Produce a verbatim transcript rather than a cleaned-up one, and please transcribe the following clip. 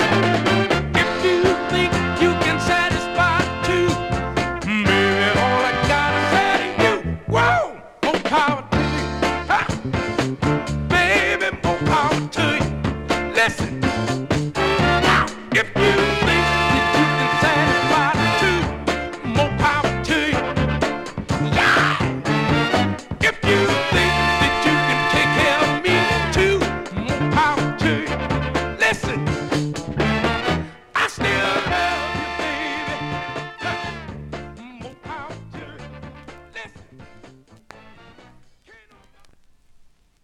If you think you can satisfy two, baby, all I gotta say to you, whoa, more power to you. Ha! Baby, more power to you. Listen, now, if you